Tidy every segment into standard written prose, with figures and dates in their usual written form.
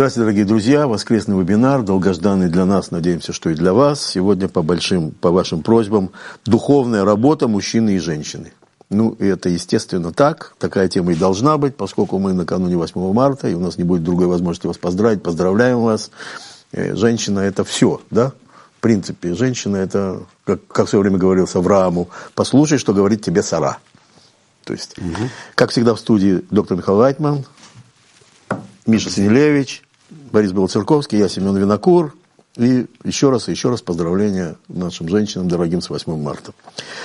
Здравствуйте, дорогие друзья. Воскресный вебинар, долгожданный для нас, надеемся, что и для вас. Сегодня по вашим просьбам духовная работа мужчины и женщины. Ну, и это, естественно, так. Такая тема и должна быть, поскольку мы накануне 8 марта, и у нас не будет другой возможности вас поздравить. Поздравляем вас. Женщина – это все, да? В принципе, женщина – это, как в свое время говорилось Аврааму, послушай, что говорит тебе Сара. То есть, как всегда в студии доктор Михаил Лайтман, Миша Синелевич, Борис Белоцерковский, я Семен Винокур. И еще раз поздравления нашим женщинам, дорогим, с 8 марта.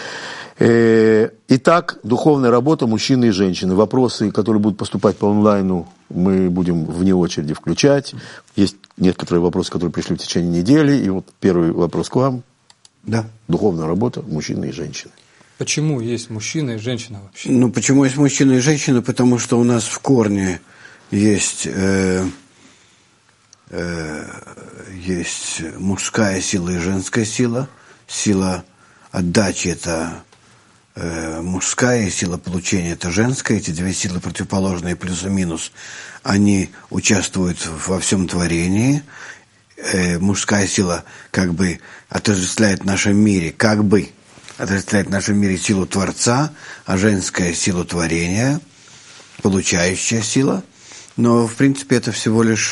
Итак, духовная работа мужчины и женщины. Вопросы, которые будут поступать по онлайну, мы будем вне очереди включать. Есть некоторые вопросы, которые пришли в течение недели. И вот первый вопрос к вам. Да. Духовная работа мужчины и женщины. Почему есть мужчина и женщина вообще? Ну, почему есть мужчина и женщина? Потому что у нас в корне есть мужская сила и женская сила. Сила отдачи – это мужская, сила получения – это женская. Эти две силы противоположные, плюс и минус, они участвуют во всем творении. Мужская сила как бы отождествляет в нашем мире, силу Творца, а женская – силу творения, получающая сила. Но, в принципе, это всего лишь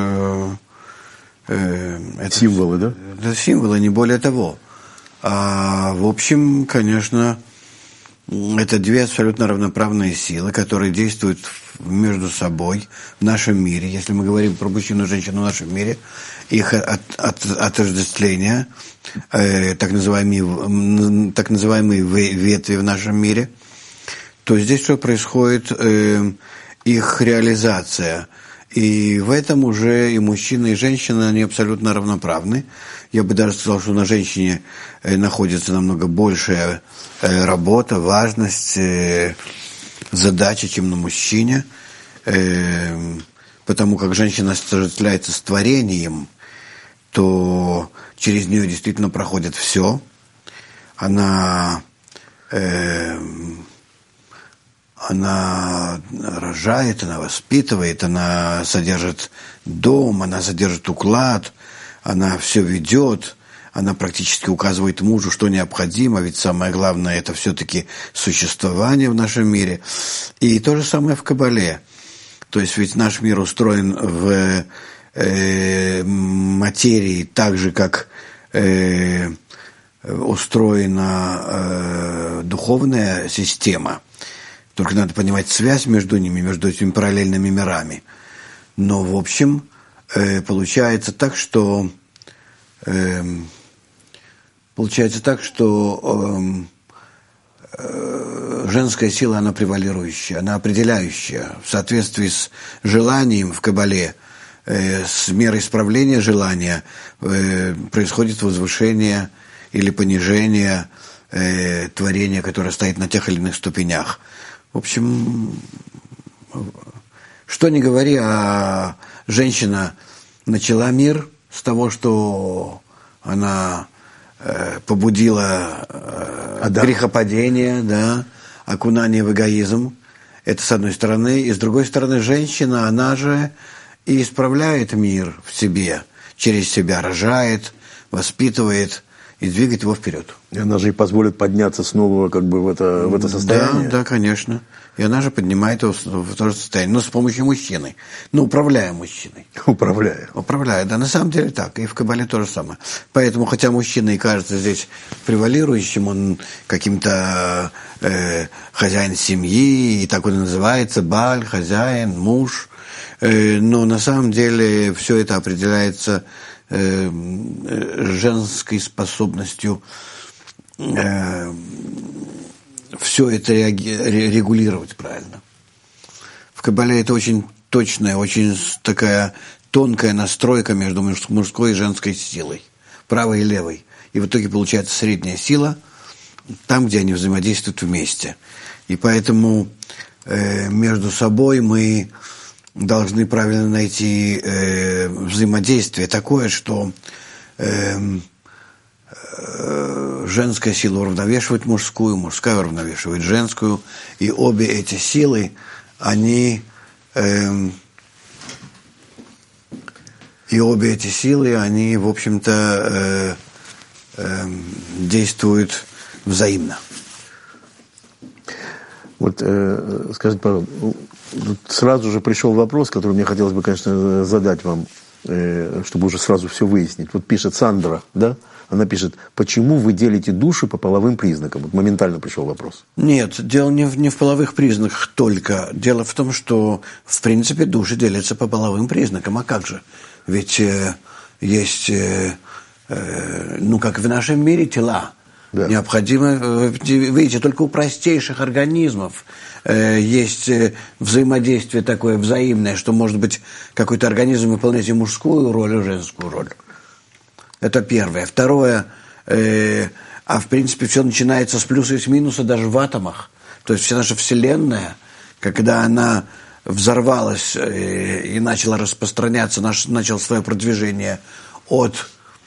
символы, да? Это символы, не более того. А, в общем, конечно, это две абсолютно равноправные силы, которые действуют между собой в нашем мире. Если мы говорим про мужчину и женщину в нашем мире, их отождествление, так называемые ветви в нашем мире, то здесь что происходит? Их реализация. И в этом уже и мужчина, и женщина, они абсолютно равноправны. Я бы даже сказал, что на женщине находится намного большая работа, важность, задача, чем на мужчине. Потому как женщина отождествляется с творением, то через нее действительно проходит все. Она рожает, она воспитывает, она содержит дом, она содержит уклад, она все ведет, она практически указывает мужу, что необходимо, ведь самое главное – это все-таки существование в нашем мире. И то же самое в Кабале. То есть ведь наш мир устроен в материи так же, как устроена духовная система. Только надо понимать связь между ними, между этими параллельными мирами. Но, в общем, получается так, что женская сила, она превалирующая, она определяющая. В соответствии с желанием в Кабале, с мерой исправления желания, происходит возвышение или понижение творения, которое стоит на тех или иных ступенях. В общем, что ни говори, а женщина начала мир с того, что она побудила грехопадение, да, окунание в эгоизм. Это с одной стороны. И с другой стороны, женщина, она же и исправляет мир в себе, через себя рожает, воспитывает и двигает его вперед. И она же и позволит подняться снова как бы в это состояние. Да, конечно. И она же поднимает его в то же состояние. Но с помощью мужчины. Ну, управляя мужчиной. Управляя, да. На самом деле так. И в Кабале то же самое. Поэтому, хотя мужчина и кажется здесь превалирующим, он каким-то хозяин семьи, и так он и называется, баль, хозяин, муж. Но на самом деле все это определяется женской способностью все это регулировать правильно. В Кабале это очень точная, очень такая тонкая настройка между мужской и женской силой, правой и левой. И в итоге получается средняя сила там, где они взаимодействуют вместе. И поэтому между собой мы должны правильно найти взаимодействие такое, что женская сила уравновешивает мужскую, мужская уравновешивает женскую, и обе эти силы, они И обе эти силы, они, в общем-то, действуют взаимно. Вот скажите, пожалуйста, сразу же пришел вопрос, который мне хотелось бы, конечно, задать вам, чтобы уже сразу все выяснить. Вот пишет Сандра, да? Она пишет: почему вы делите души по половым признакам? Вот моментально пришел вопрос. Нет, дело не в половых признаках только. Дело в том, что, в принципе, души делятся по половым признакам. А как же? Ведь есть, как в нашем мире, тела. Да. Необходимо, видите, только у простейших организмов есть взаимодействие такое взаимное, что, может быть, какой-то организм выполняет и мужскую роль, и женскую роль. Это первое. Второе, в принципе, все начинается с плюса и с минуса даже в атомах. То есть вся наша Вселенная, когда она взорвалась и начала распространяться, начало свое продвижение от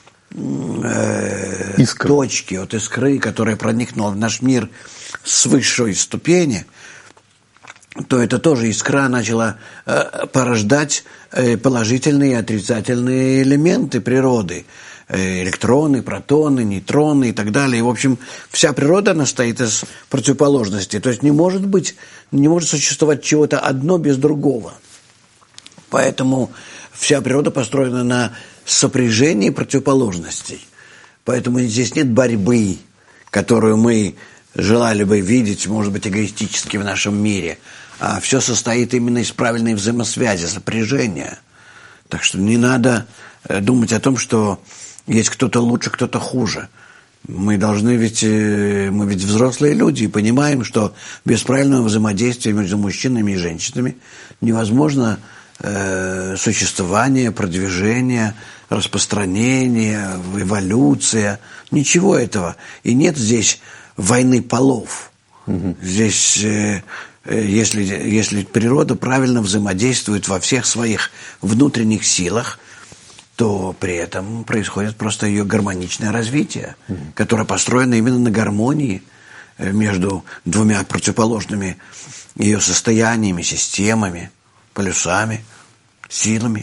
точки, от искры, которая проникнула в наш мир с высшей ступени, то это тоже искра начала порождать положительные и отрицательные элементы природы. Электроны, протоны, нейтроны и так далее. И, в общем, вся природа, она состоит из противоположностей. То есть не может существовать чего-то одно без другого. Поэтому вся природа построена на сопряжении противоположностей. Поэтому здесь нет борьбы, которую мы желали бы видеть, может быть, эгоистически в нашем мире. А все состоит именно из правильной взаимосвязи, сопряжения. Так что не надо думать о том, что есть кто-то лучше, кто-то хуже. Мы ведь взрослые люди и понимаем, что без правильного взаимодействия между мужчинами и женщинами невозможно существование, продвижение, распространение, эволюция. Ничего этого. И нет здесь войны полов. Здесь, если природа правильно взаимодействует во всех своих внутренних силах, то при этом происходит просто ее гармоничное развитие, которое построено именно на гармонии между двумя противоположными ее состояниями, системами, полюсами, силами.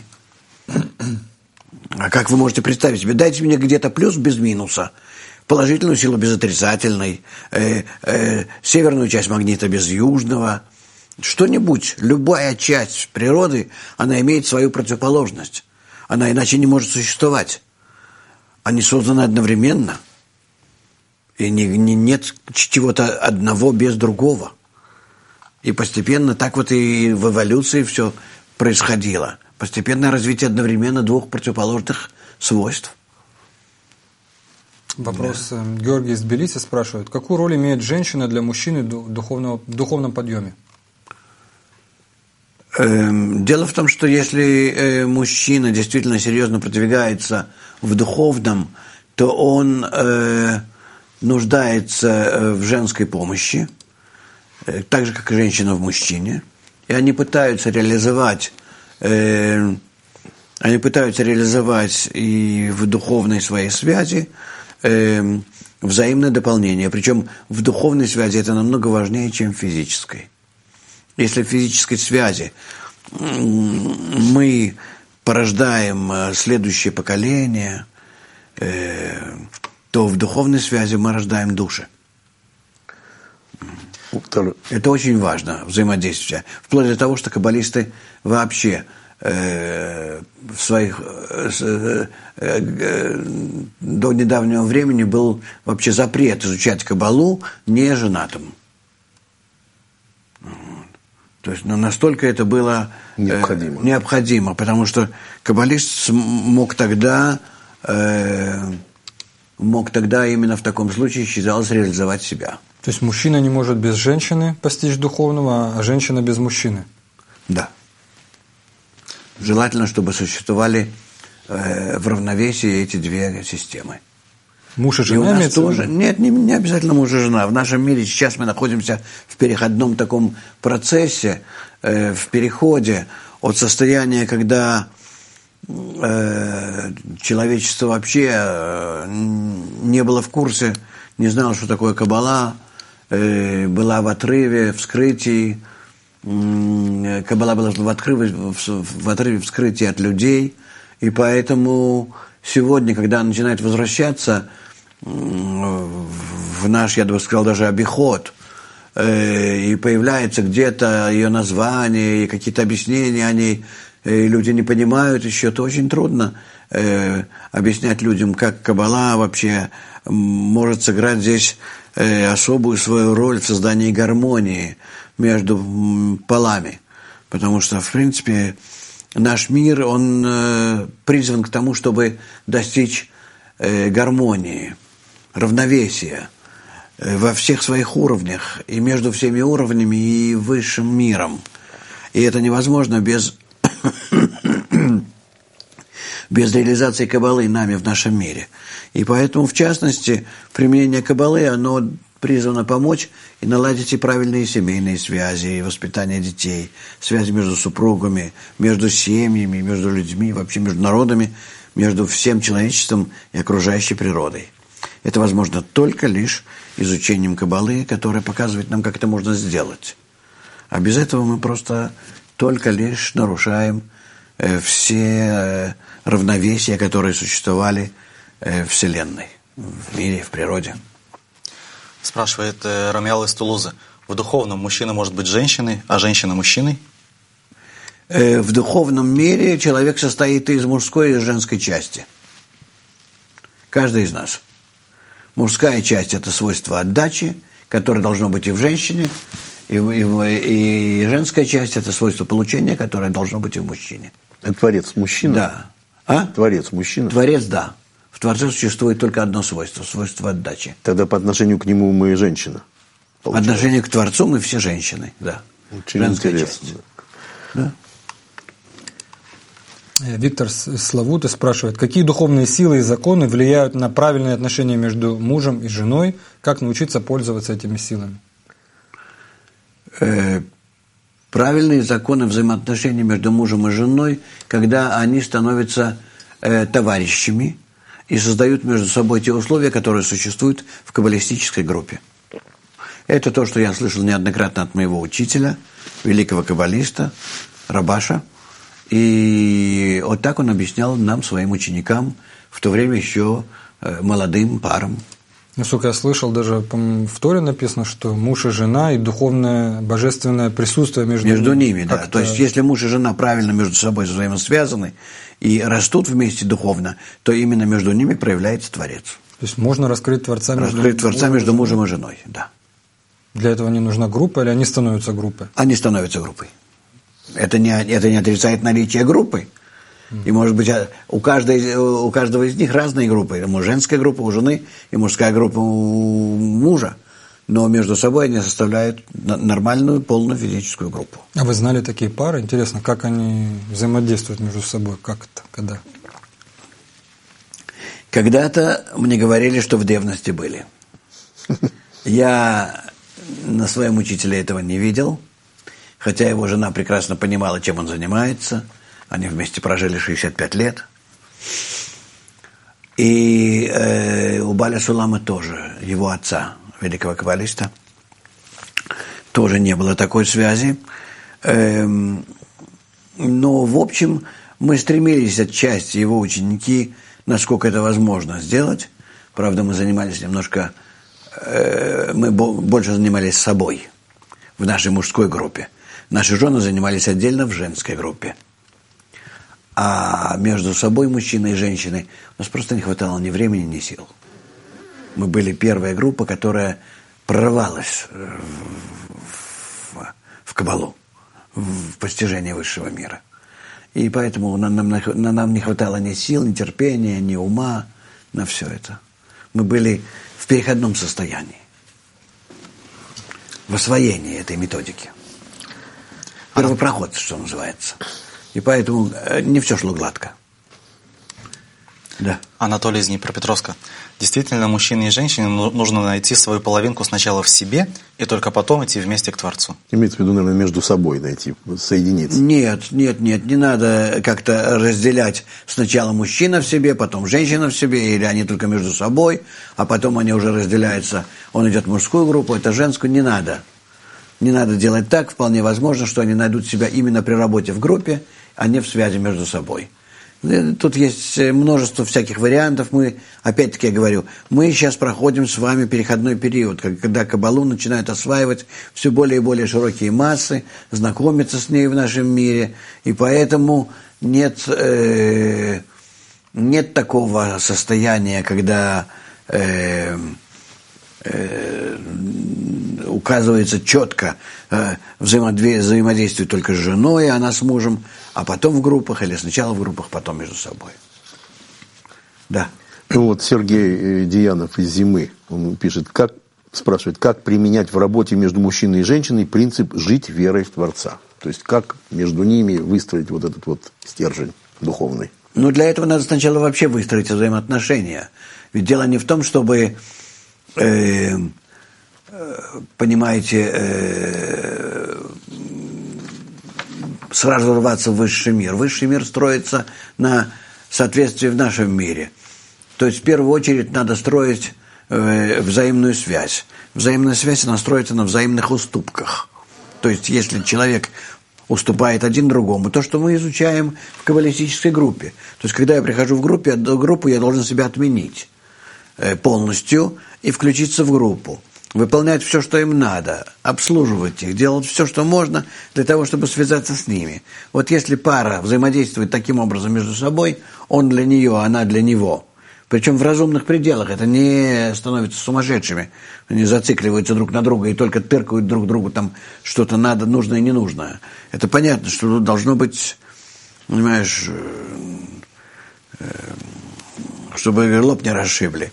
А как вы можете представить себе? Дайте мне где-то плюс без минуса, положительную силу без отрицательной, северную часть магнита без южного. Что-нибудь, любая часть природы, она имеет свою противоположность. Она иначе не может существовать. Они созданы одновременно. И нет чего-то одного без другого. И постепенно так вот и в эволюции все происходило. Постепенное развитие одновременно двух противоположных свойств. Вопрос. Да. Георгий из Тбилиси спрашивает: какую роль имеет женщина для мужчины в духовном подъеме? Дело в том, что если мужчина действительно серьезно продвигается в духовном, то он нуждается в женской помощи, так же, как и женщина в мужчине. И они пытаются реализовать и в духовной своей связи взаимное дополнение. Причем в духовной связи это намного важнее, чем в физической. Если в физической связи мы порождаем следующее поколение, то в духовной связи мы рождаем души. Это очень важно, взаимодействие. Вплоть до того, что каббалисты вообще в своих до недавнего времени был вообще запрет изучать каббалу неженатым. То есть настолько это было необходимо, потому что каббалист мог тогда именно в таком случае, считалось, реализовать себя. То есть мужчина не может без женщины постичь духовного, а женщина без мужчины? Да. Желательно, чтобы существовали в равновесии эти две системы. Муж и жена имеется тоже? Нет, не обязательно муж и жена. В нашем мире сейчас мы находимся в переходном таком процессе, в переходе от состояния, когда человечество вообще не было в курсе, не знало, что такое каббала, была в отрыве, в скрытии, каббала была в отрыве, в скрытии от людей, И поэтому сегодня, когда начинает возвращаться в наш, я бы сказал, даже обиход, и появляется где-то ее название, и какие-то объяснения о ней, и люди не понимают еще, то очень трудно объяснять людям, как Каббала вообще может сыграть здесь особую свою роль в создании гармонии между полами. Потому что, в принципе, наш мир, он призван к тому, чтобы достичь гармонии, равновесия во всех своих уровнях, и между всеми уровнями, и высшим миром. И это невозможно без реализации Каббалы нами в нашем мире. И поэтому, в частности, применение Каббалы, оно призвано помочь и наладить и правильные семейные связи, и воспитание детей, связи между супругами, между семьями, между людьми, вообще между народами, между всем человечеством и окружающей природой. Это возможно только лишь изучением Каббалы, которая показывает нам, как это можно сделать. А без этого мы просто только лишь нарушаем все равновесия, которые существовали в Вселенной, в мире, в природе. Спрашивает Рамиал из Тулузы. В духовном мужчина может быть женщиной, а женщина мужчиной? В духовном мире человек состоит из мужской и женской части. Каждый из нас. Мужская часть – это свойство отдачи, которое должно быть и в женщине, и женская часть – это свойство получения, которое должно быть и в мужчине. Это Творец мужчина? Да. А? Творец мужчина? Творец, да. В Творце существует только одно свойство – свойство отдачи. Тогда по отношению к нему мы женщина. По отношению к Творцу мы все женщины, да. Очень женская интересно. часть. Да. Виктор Славута спрашивает, какие духовные силы и законы влияют на правильные отношения между мужем и женой? Как научиться пользоваться этими силами? Правильные законы взаимоотношений между мужем и женой, когда они становятся товарищами и создают между собой те условия, которые существуют в каббалистической группе. Это то, что я слышал неоднократно от моего учителя, великого каббалиста, Рабаша. И вот так он объяснял нам, своим ученикам, в то время еще молодым парам. Насколько я слышал, даже в Торе написано, что муж и жена и духовное, божественное присутствие между ними. Да. То есть, если муж и жена правильно между собой взаимосвязаны и растут вместе духовно, то именно между ними проявляется Творец. То есть, можно раскрыть Творца между мужем и женой, да. Для этого не нужна группа или они становятся группой? Они становятся группой. Это не отрицает наличие группы. И, может быть, у каждого из них разные группы. Женская группа у жены и мужская группа у мужа. Но между собой они составляют нормальную, полную физическую группу. А вы знали такие пары? Интересно, как они взаимодействуют между собой? Как это? Когда? Когда-то мне говорили, что в древности были. Я на своем учителе этого не видел. Хотя его жена прекрасно понимала, чем он занимается. Они вместе прожили 65 лет. И у Баля Сулама тоже, его отца, великого каббалиста, тоже не было такой связи. Но, в общем, мы стремились отчасти, его ученики, насколько это возможно сделать. Правда, мы занимались немножко, мы больше занимались собой в нашей мужской группе. Наши жены занимались отдельно в женской группе. А между собой, мужчиной и женщиной, у нас просто не хватало ни времени, ни сил. Мы были первая группа, которая прорвалась в Каббалу, в постижение высшего мира. И поэтому нам не хватало ни сил, ни терпения, ни ума на все это. Мы были в переходном состоянии, в освоении этой методики. Первопроходцы, что называется. И поэтому не все шло гладко. Да. Анатолий из Днепропетровска. Действительно, мужчине и женщине нужно найти свою половинку сначала в себе, и только потом идти вместе к Творцу. Имеется в виду, наверное, между собой найти, соединиться. Нет, не надо как-то разделять сначала мужчина в себе, потом женщина в себе, или они только между собой, а потом они уже разделяются, он идет в мужскую группу, это женскую, не надо. Не надо делать так, вполне возможно, что они найдут себя именно при работе в группе, а не в связи между собой. Тут есть множество всяких вариантов. Мы, опять-таки я говорю, мы сейчас проходим с вами переходной период, когда Каббалу начинают осваивать все более и более широкие массы, знакомиться с ней в нашем мире, и поэтому нет такого состояния, когда указывается четко взаимодействие только с женой, она с мужем, а потом в группах, или сначала в группах, потом между собой. Да. Ну вот Сергей Диянов из «Зимы», он пишет, спрашивает, как применять в работе между мужчиной и женщиной принцип «жить верой в Творца». То есть, как между ними выстроить вот этот вот стержень духовный? Ну, для этого надо сначала вообще выстроить взаимоотношения. Ведь дело не в том, чтобы, понимаете, сразу рваться в высший мир. Высший мир строится на соответствии в нашем мире. То есть, в первую очередь, надо строить взаимную связь. Взаимная связь, она строится на взаимных уступках. То есть, если человек уступает один другому, то, что мы изучаем в каббалистической группе. То есть, когда я прихожу в группу, я должен себя отменить полностью и включиться в группу. Выполнять все, что им надо, обслуживать их, делать все, что можно для того, чтобы связаться с ними. Вот если пара взаимодействует таким образом между собой, он для нее, она для него, причем в разумных пределах, это не становятся сумасшедшими, они зацикливаются друг на друга и только тыркают друг другу там что-то надо, нужное и ненужное. Это понятно, что тут должно быть, понимаешь, чтобы лоб не расшибли.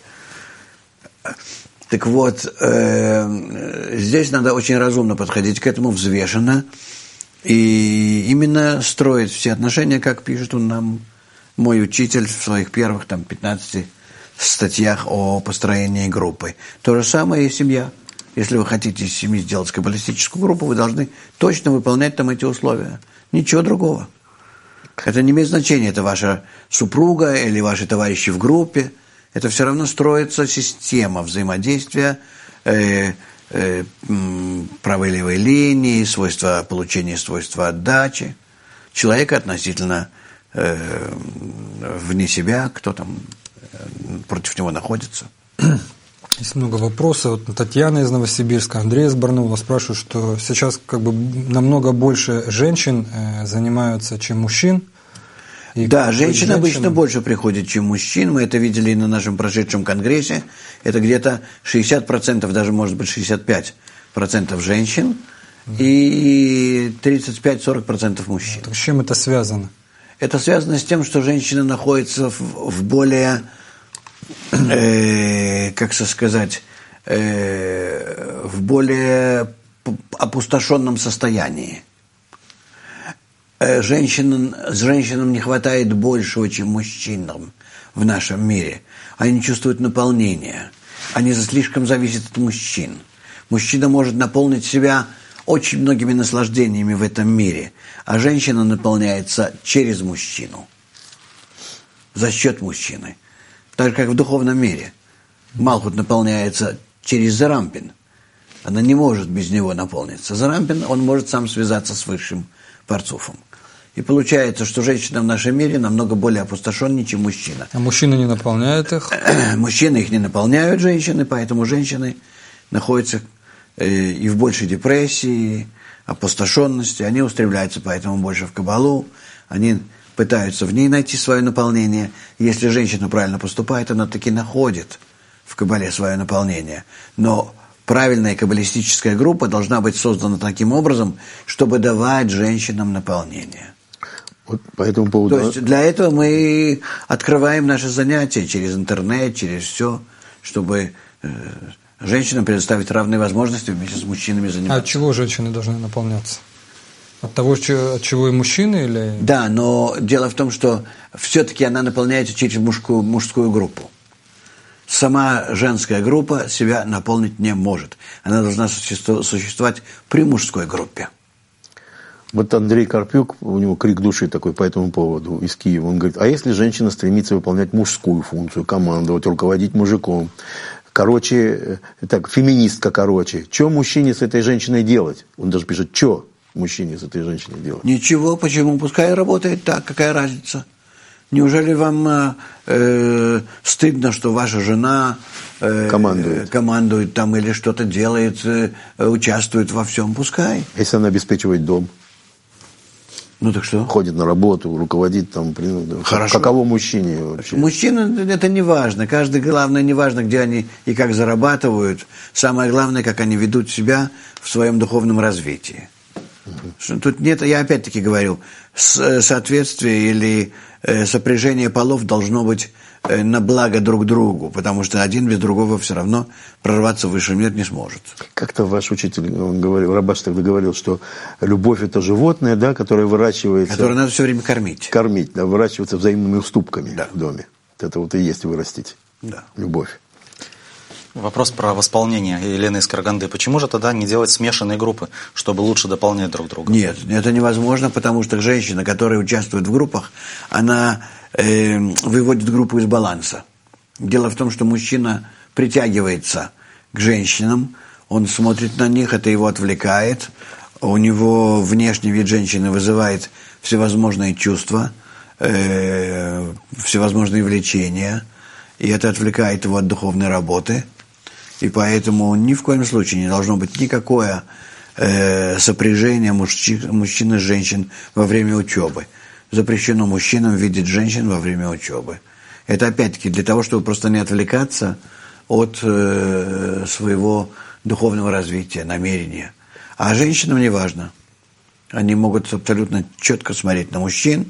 Так вот, здесь надо очень разумно подходить к этому, взвешенно, и именно строить все отношения, как пишет он нам, мой учитель, в своих первых 15 статьях о построении группы. То же самое и семья. Если вы хотите из семьи сделать каббалистическую группу, вы должны точно выполнять там эти условия. Ничего другого. Это не имеет значения, это ваша супруга или ваши товарищи в группе. Это все равно строится система взаимодействия, правой и левой линии, свойства получения, свойства отдачи человека относительно вне себя, кто там против него находится. Есть много вопросов. Вот Татьяна из Новосибирска, Андрей из Барнаула спрашивают, что сейчас намного больше женщин занимаются, чем мужчин. И да, женщин обычно больше приходят, чем мужчин. Мы это видели и на нашем прошедшем конгрессе. Это где-то 60%, даже может быть 65% женщин и 35-40% мужчин. Так с чем это связано? Это связано с тем, что женщина находится в более, в более опустошенном состоянии. Женщинам не хватает большего, чем мужчинам в нашем мире. Они не чувствуют наполнения. Они слишком зависят от мужчин. Мужчина может наполнить себя очень многими наслаждениями в этом мире, а женщина наполняется через мужчину, за счет мужчины. Так же, как в духовном мире. Малхут наполняется через Зарампин. Она не может без него наполниться. Зарампин, он может сам связаться с высшим парцуфом. И получается, что женщина в нашем мире намного более опустошеннее, чем мужчина. А мужчины не наполняют их? Мужчины их не наполняют, женщины, поэтому женщины находятся и в большей депрессии, опустошенности. Они устремляются поэтому больше в Каббалу, они пытаются в ней найти свое наполнение. Если женщина правильно поступает, она таки находит в Каббале свое наполнение. Но правильная каббалистическая группа должна быть создана таким образом, чтобы давать женщинам наполнение. Вот по этому поводу... То есть для этого мы открываем наши занятия через интернет, через все, чтобы женщинам предоставить равные возможности вместе с мужчинами заниматься. А от чего женщины должны наполняться? От того, от чего и мужчины? Или... Да, но дело в том, что все-таки она наполняется через мужскую группу. Сама женская группа себя наполнить не может. Она должна существовать при мужской группе. Вот Андрей Карпюк, у него крик души такой по этому поводу из Киева. Он говорит, а если женщина стремится выполнять мужскую функцию, командовать, руководить мужиком? Короче, так, феминистка, что мужчине с этой женщиной делать? Он даже пишет, что мужчине с этой женщиной делать? Ничего, почему? Пускай работает так, какая разница? Неужели вам стыдно, что ваша жена командует там или что-то делает, участвует во всем? Пускай. Если она обеспечивает дом, ну так что? ходит на работу, руководит там, Хорошо. Каково мужчине вообще? Мужчина это не важно. Главное, не важно, где они и как зарабатывают. Самое главное, как они ведут себя в своем духовном развитии. Тут нет, я опять-таки говорю, соответствие или сопряжение полов должно быть на благо друг другу, потому что один без другого все равно прорваться в высший мир не сможет. Как-то ваш учитель, он говорил, Рабаш тогда говорил, что любовь – это животное, да, которое выращивается… Которое надо все время кормить. Кормить, да, выращиваться взаимными уступками да. в доме. Это вот и есть вырастить. Да. Любовь. Вопрос про восполнение Елены из Караганды. Почему же тогда не делать смешанные группы, чтобы лучше дополнять друг друга? Нет, это невозможно, потому что женщина, которая участвует в группах, она выводит группу из баланса. Дело в том, что мужчина притягивается к женщинам, он смотрит на них, это его отвлекает, у него внешний вид женщины вызывает всевозможные чувства, всевозможные влечения, и это отвлекает его от духовной работы. И поэтому ни в коем случае не должно быть никакое сопряжение мужчин и женщин во время учебы. Запрещено мужчинам видеть женщин во время учебы. Это опять-таки для того, чтобы просто не отвлекаться от своего духовного развития, намерения. А женщинам не важно. Они могут абсолютно четко смотреть на мужчин,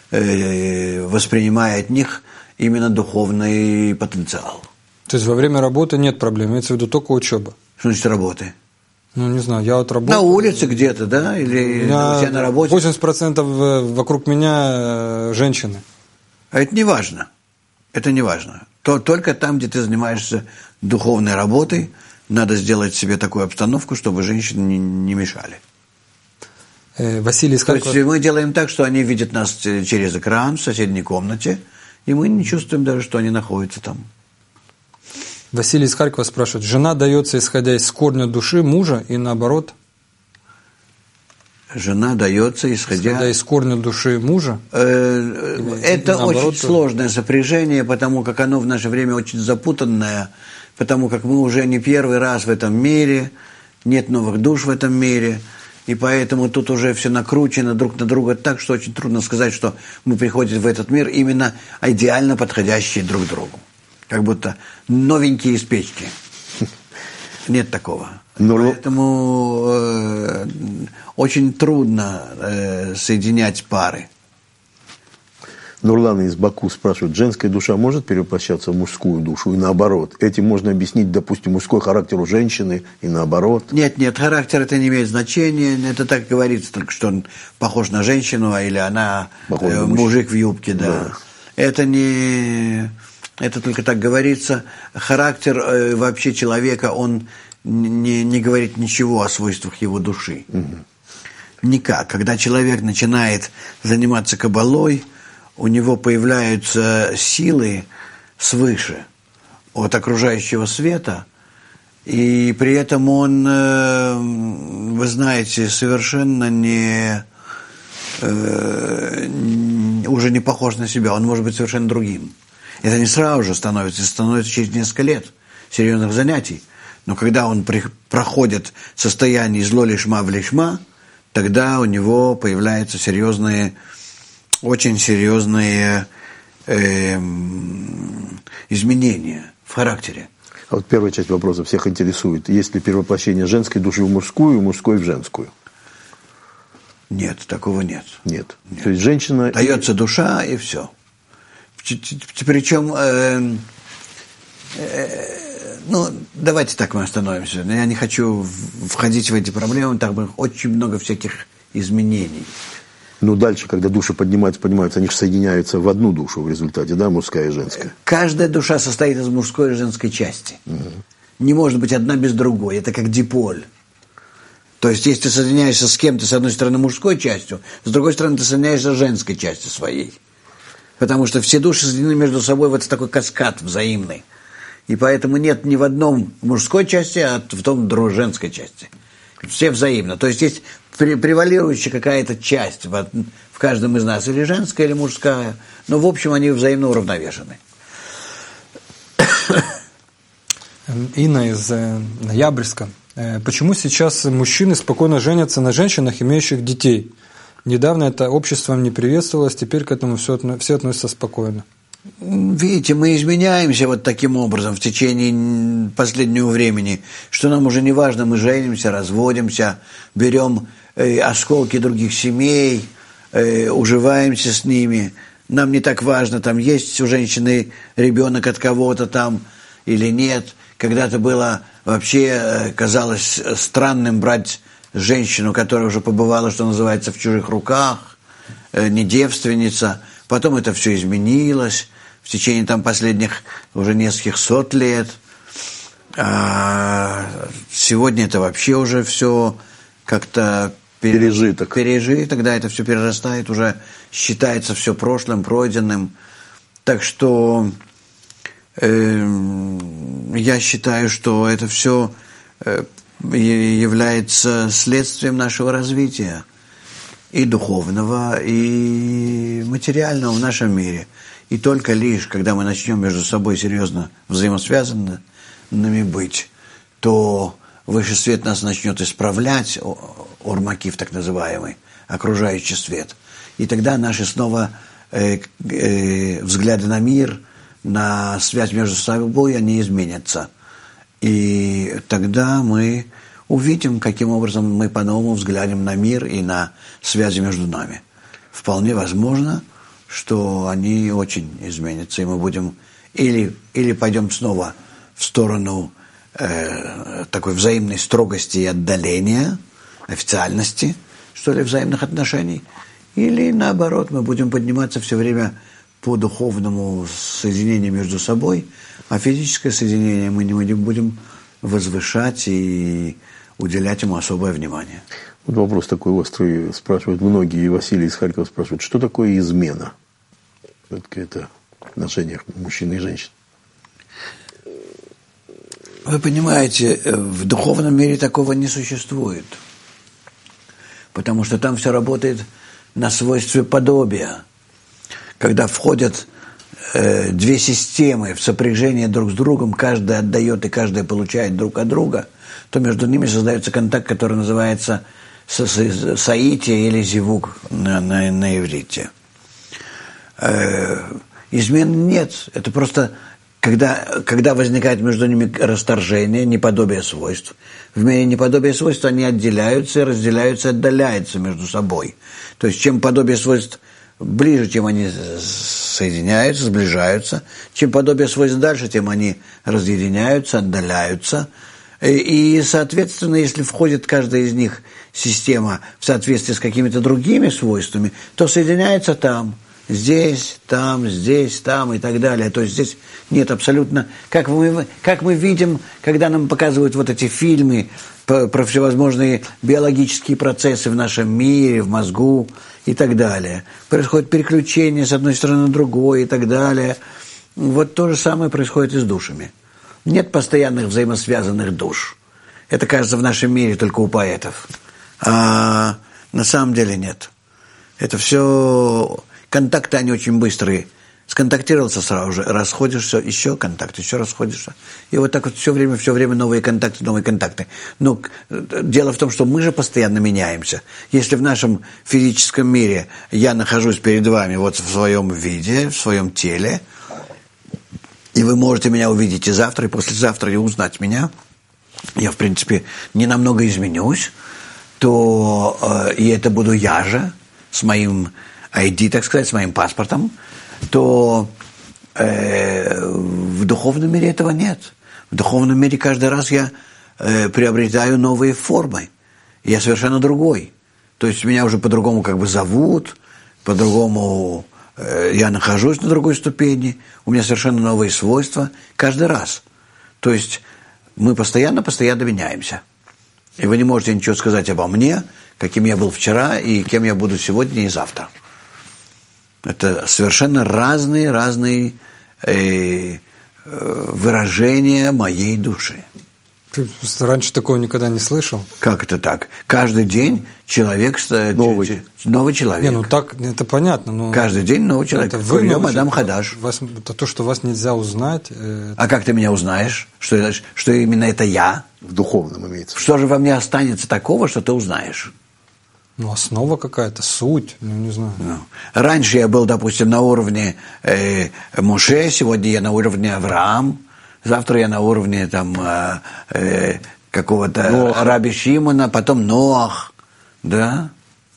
воспринимая от них именно духовный потенциал. То есть во время работы нет проблем, имеется в виду только учеба? Что значит работы? Ну, не знаю, я вот работаю… На улице где-то, да? Или у тебя на работе? 80% вокруг меня женщины. А это не важно. Это не важно. Только там, где ты занимаешься духовной работой, надо сделать себе такую обстановку, чтобы женщины не мешали. Василий из Харькова… То есть мы делаем так, что они видят нас через экран в соседней комнате, и мы не чувствуем даже, что они находятся там. Василий из Харькова спрашивает, жена дается, исходя из корня души мужа, и наоборот? Жена дается, исходя из корня души мужа? Это очень сложное сопряжение, потому как оно в наше время очень запутанное, потому как мы уже не первый раз в этом мире, нет новых душ в этом мире, и поэтому тут уже все накручено друг на друга так, что очень трудно сказать, что мы приходим в этот мир именно идеально подходящие друг другу. Как будто новенькие из печки. Нет такого. Поэтому очень трудно соединять пары. Нурлан из Баку спрашивает, женская душа может перевоплощаться в мужскую душу и наоборот? Этим можно объяснить, допустим, мужской характер у женщины и наоборот? Нет, характер это не имеет значения. Это так говорится, только что он похож на женщину, или она мужик в юбке. Да. Это не... Это только так говорится. Характер вообще человека, он не говорит ничего о свойствах его души. Никак. Когда человек начинает заниматься каббалой, у него появляются силы свыше от окружающего света, и при этом он, вы знаете, совершенно уже не похож на себя, он может быть совершенно другим. Это не сразу же становится через несколько лет серьезных занятий. Но когда он проходит состояние из ло-лишма в лишма, тогда у него появляются очень серьезные изменения в характере. А вот первая часть вопроса всех интересует. Есть ли перевоплощение женской души в мужскую, мужской в женскую? Нет, такого нет. Нет. То есть женщина… Дается душа, и все. Причем, давайте так мы остановимся. Я не хочу входить в эти проблемы, там очень много всяких изменений. Но дальше, когда души поднимаются, они же соединяются в одну душу в результате, да, мужская и женская? Каждая душа состоит из мужской и женской части. Не может быть одна без другой. Это как диполь. То есть, если ты соединяешься с кем-то, с одной стороны, мужской частью, с другой стороны, ты соединяешься с женской частью своей. Потому что все души соединены между собой в такой каскад взаимный. И поэтому нет ни в одном мужской части, а в том другой женской части. Все взаимно. То есть превалирующая какая-то часть в в каждом из нас, или женская, или мужская, но в общем они взаимно уравновешены. Инна из Ноябрьска. Почему сейчас мужчины спокойно женятся на женщинах, имеющих детей? Недавно это обществом не приветствовалось, теперь к этому все относятся спокойно. Видите, мы изменяемся вот таким образом в течение последнего времени, что нам уже не важно, мы женимся, разводимся, берем осколки других семей, уживаемся с ними. Нам не так важно, там есть у женщины ребенок от кого-то там или нет. Когда-то было вообще, казалось странным брать женщину, которая уже побывала, что называется, в чужих руках, не девственница. Потом это все изменилось в течение там последних уже нескольких сот лет. А сегодня это вообще уже все как-то пережиток, да, это все перерастает, уже считается все прошлым, пройденным. Так что я считаю, что это все является следствием нашего развития и духовного, и материального в нашем мире. И только лишь, когда мы начнем между собой серьезно взаимосвязанными быть, то высший свет нас начнет исправлять, Ор-Макив так называемый, окружающий свет. И тогда наши снова взгляды на мир, на связь между собой, они изменятся. И тогда мы увидим, каким образом мы по-новому взглянем на мир и на связи между нами. Вполне возможно, что они очень изменятся, и мы будем или пойдем снова в сторону такой взаимной строгости и отдаления, официальности, что ли, взаимных отношений, или наоборот, мы будем подниматься все время по духовному соединению между собой, а физическое соединение мы не будем возвышать и уделять ему особое внимание. Вот вопрос такой острый, спрашивают многие, и Василий из Харькова спрашивает, что такое измена? Это в отношениях мужчин и женщин. Вы понимаете, в духовном мире такого не существует, потому что там все работает на свойстве подобия. Когда входят две системы в сопряжение друг с другом, каждая отдает и каждая получает друг от друга, то между ними создается контакт, который называется саити или зивук на иврите. Измен нет. Это просто, когда возникает между ними расторжение, неподобие свойств. В мире неподобие свойств они отделяются, разделяются, отдаляются между собой. То есть, чем подобие свойств ближе, тем они соединяются, сближаются. Чем подобие свойств дальше, тем они разъединяются, отдаляются. И, соответственно, если входит каждая из них система в соответствии с какими-то другими свойствами, то соединяется там, здесь, там и так далее. То есть здесь нет абсолютно... Как мы видим, когда нам показывают вот эти фильмы про всевозможные биологические процессы в нашем мире, в мозгу и так далее. Происходит переключение с одной стороны на другую и так далее. Вот то же самое происходит и с душами. Нет постоянных взаимосвязанных душ. Это, кажется, в нашем мире только у поэтов. А на самом деле нет. Это все... Контакты, они очень быстрые. Сконтактировался сразу же, расходишься, еще контакт, еще расходишься. И вот так вот все время новые контакты. Но дело в том, что мы же постоянно меняемся. Если в нашем физическом мире я нахожусь перед вами вот в своем виде, в своем теле, и вы можете меня увидеть и завтра, и послезавтра, и узнать меня, я, в принципе, не намного изменюсь, то и это буду я же, с моим ID, так сказать, с моим паспортом, то в духовном мире этого нет. В духовном мире каждый раз я приобретаю новые формы. Я совершенно другой. То есть меня уже по-другому как бы зовут, по-другому я нахожусь на другой ступени, у меня совершенно новые свойства каждый раз. То есть мы постоянно меняемся. И вы не можете ничего сказать обо мне, каким я был вчера и кем я буду сегодня и завтра. Это совершенно разные выражения моей души. Ты раньше такого никогда не слышал? Как это так? Каждый день человек... Новый человек. Не, ну так, это понятно. Но каждый день новый человек. Это вы, Адам Хадаш. Это то, что вас нельзя узнать. А как ты меня узнаешь? Что именно это я? В духовном имеется. Что же во мне останется такого, что ты узнаешь? Ну, основа какая-то, суть, ну, не знаю. Раньше я был, допустим, на уровне Моше, сегодня я на уровне Авраам, завтра я на уровне там какого-то Раби Шимона, потом Ноах, да?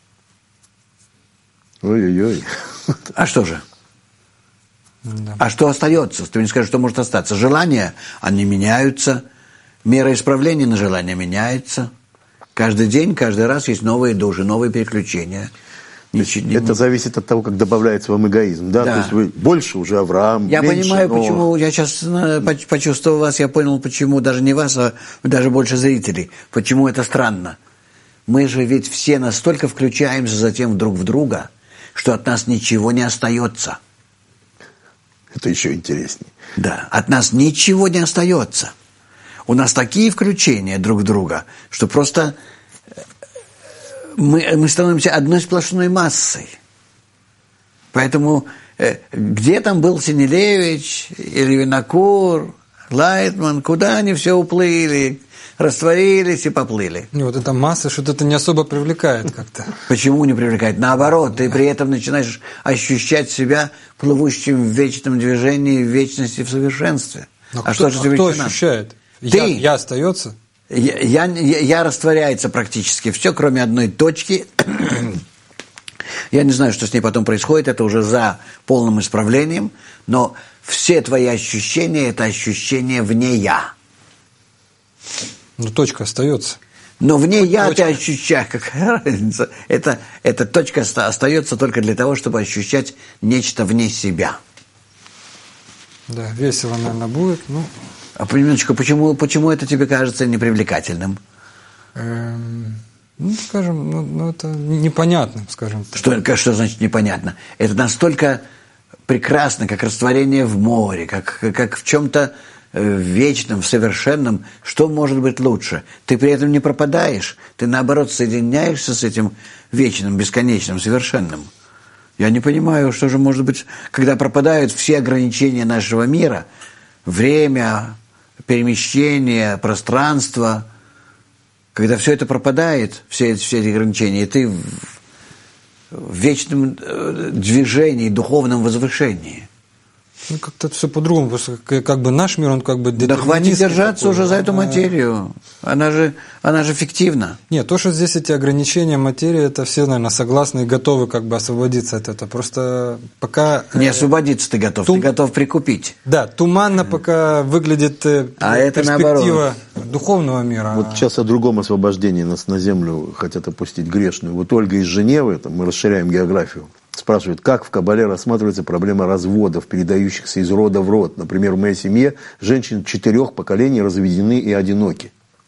Ой-ой-ой. А что же? Да. А что остается? Ты мне скажешь, что может остаться? Желания, они меняются, мера исправления на желания меняется. Каждый день, каждый раз есть новые души, новые переключения. Это зависит от того, как добавляется вам эгоизм, да? Да. То есть вы больше уже Авраам, Я меньше, понимаю, но... почему, я сейчас почувствовал вас, я понял, почему, даже не вас, а даже больше зрителей, почему это странно. Мы же ведь все настолько включаемся затем друг в друга, что от нас ничего не остается. Это еще интереснее. Да, от нас ничего не остается. У нас такие включения друг в друга, что просто мы становимся одной сплошной массой. Поэтому где там был Синелевич, или Винокур, Лайтман, куда они все уплыли, растворились и поплыли. И вот эта масса что-то не особо привлекает как-то. Почему не привлекает? Наоборот, ты при этом начинаешь ощущать себя плывущим в вечном движении, в вечности, в совершенстве. Кто ощущает? Ты. Я остается? Я растворяется практически все, кроме одной точки. Я не знаю, что с ней потом происходит, это уже за полным исправлением, но все твои ощущения – это ощущения вне «я». Ну, точка остается. Но вне «я» ты ощущаешь, какая разница? Эта точка остается только для того, чтобы ощущать нечто вне себя. Да, весело, наверное, будет, ну... А минуточку, почему это тебе кажется непривлекательным? Ну, скажем, это непонятно, скажем так. Что значит непонятно? Это настолько прекрасно, как растворение в море, как в чем-то вечном, совершенном. Что может быть лучше? Ты при этом не пропадаешь, ты наоборот соединяешься с этим вечным, бесконечным, совершенным. Я не понимаю, что же может быть, когда пропадают все ограничения нашего мира, время, перемещение, пространство, когда все это пропадает, все эти ограничения, и ты в вечном движении, духовном возвышении. Ну, как-то все по-другому, потому что как бы наш мир, он как бы... Да хватит держаться такой, уже за эту материю. Она же фиктивна. Нет, то, что здесь эти ограничения материи, это все, наверное, согласны и готовы как бы освободиться от этого. Просто пока... Не освободиться ты готов, ты готов прикупить. Да, туманно пока выглядит перспектива духовного мира. Вот сейчас о другом освобождении нас на землю хотят опустить грешную. Вот Ольга из Женевы, там мы расширяем географию, спрашивает, как в Кабале рассматривается проблема разводов, передающихся из рода в род. Например, в моей семье женщины 4 поколений разведены и одиноки.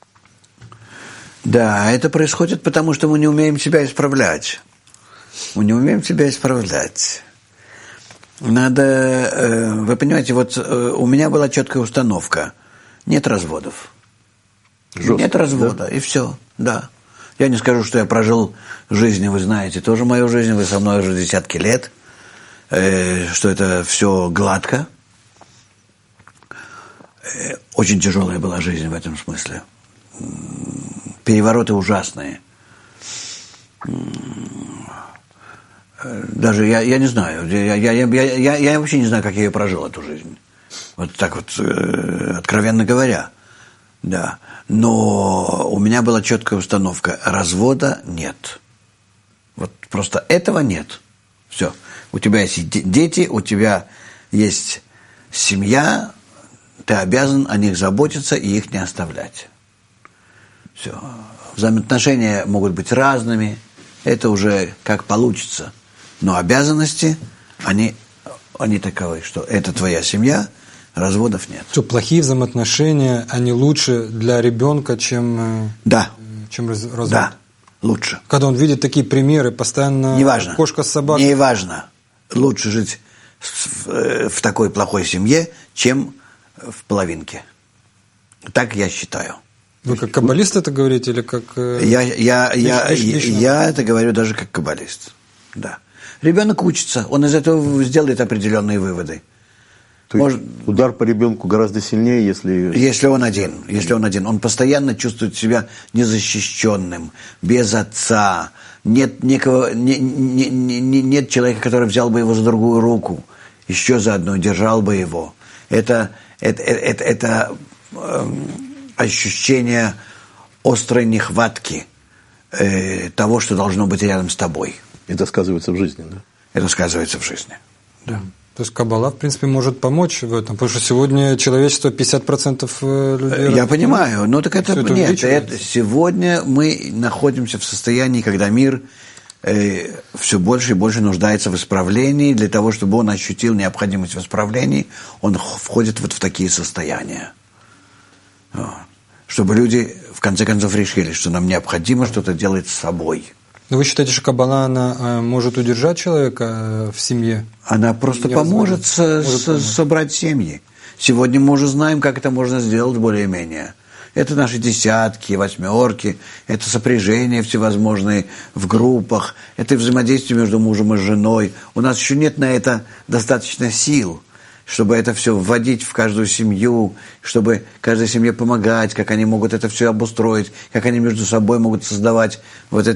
Да, это происходит потому, что мы не умеем себя исправлять. Мы не умеем себя исправлять. Надо, вы понимаете, вот у меня была четкая установка. Нет разводов. Жестко, нет развода, да? И все, да. Я не скажу, что я прожил жизнь, вы знаете, тоже мою жизнь, вы со мной уже десятки лет, что это все гладко. Очень тяжелая была жизнь в этом смысле. Перевороты ужасные. Даже я не знаю, я вообще не знаю, как я ее прожил, эту жизнь. Вот так вот, откровенно говоря, да. Но у меня была четкая установка: развода нет. Вот просто этого нет. Все. У тебя есть дети, у тебя есть семья, ты обязан о них заботиться и их не оставлять. Все. Взаимоотношения могут быть разными, это уже как получится. Но обязанности, они таковы, что это твоя семья, разводов нет. Что, плохие взаимоотношения, они лучше для ребенка, чем развод? Да, лучше. Когда он видит такие примеры, постоянно неважно, кошка с собакой. Неважно. Лучше жить в такой плохой семье, чем в половинке. Так я считаю. Вы как каббалист это говорите или как... Я это говорю даже как каббалист. Да. Ребенок учится, он из этого сделает определенные выводы. То есть удар по ребенку гораздо сильнее, если он один. Он постоянно чувствует себя незащищенным, без отца. Нет человека, который взял бы его за другую руку, еще за одну, держал бы его. Это ощущение острой нехватки того, что должно быть рядом с тобой. Это сказывается в жизни, да? Это сказывается в жизни. Да. То есть Каббала, в принципе, может помочь в этом, потому что сегодня человечество 50% людей... Я понимаю, но так это... Нет, сегодня мы находимся в состоянии, когда мир все больше и больше нуждается в исправлении. Для того, чтобы он ощутил необходимость в исправлении, он входит вот в такие состояния. Чтобы люди, в конце концов, решили, что нам необходимо что-то делать с собой. Но вы считаете, что Каббала, она может удержать человека в семье? Она просто поможет собрать семьи. Сегодня мы уже знаем, как это можно сделать более-менее. Это наши десятки, восьмерки, это сопряжения всевозможные в группах, это взаимодействие между мужем и женой. У нас еще нет на это достаточно сил, чтобы это все вводить в каждую семью, чтобы каждой семье помогать, как они могут это все обустроить, как они между собой могут создавать как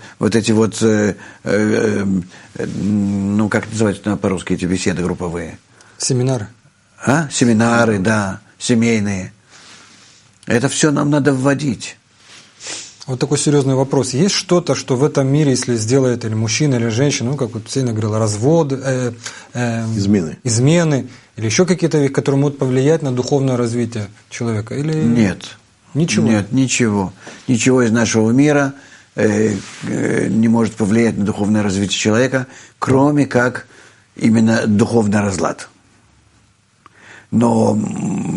называется по-русски эти беседы групповые? Семинары. Семинары, да, семейные. Это все нам надо вводить. Вот такой серьезный вопрос. Есть что-то, что в этом мире, если сделает или мужчина, или женщина, как вот Сейна говорила, разводы, измены, или еще какие-то вещи, которые могут повлиять на духовное развитие человека? Или... Нет. Ничего? Нет, ничего. Ничего из нашего мира не может повлиять на духовное развитие человека, кроме как именно духовный разлад. Но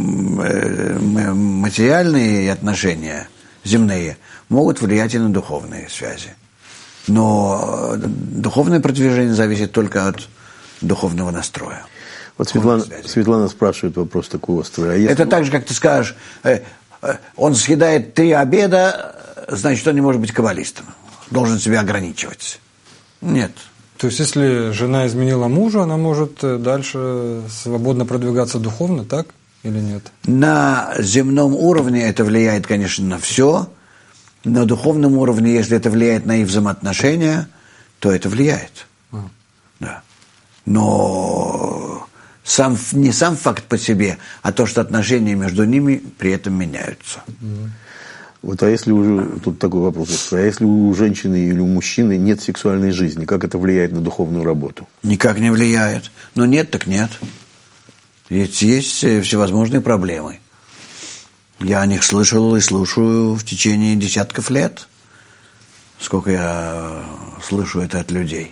материальные отношения, земные, могут влиять и на духовные связи. Но духовное продвижение зависит только от духовного настроя. Вот Светлана спрашивает вопрос такой острый. Это так же, как ты скажешь, он съедает 3 обеда, значит, он не может быть каббалистом. Должен себя ограничивать. Нет. То есть, если жена изменила мужу, она может дальше свободно продвигаться духовно, так или нет? На земном уровне это влияет, конечно, на все. На духовном уровне, если это влияет на их взаимоотношения, то это влияет. Да. Но не сам факт по себе, а то, что отношения между ними при этом меняются. Вот, а если тут такой вопрос, а если у женщины или у мужчины нет сексуальной жизни, как это влияет на духовную работу? Никак не влияет. Но нет, так нет. Есть всевозможные проблемы. Я о них слышал и слушаю в течение десятков лет. Сколько я слышу это от людей.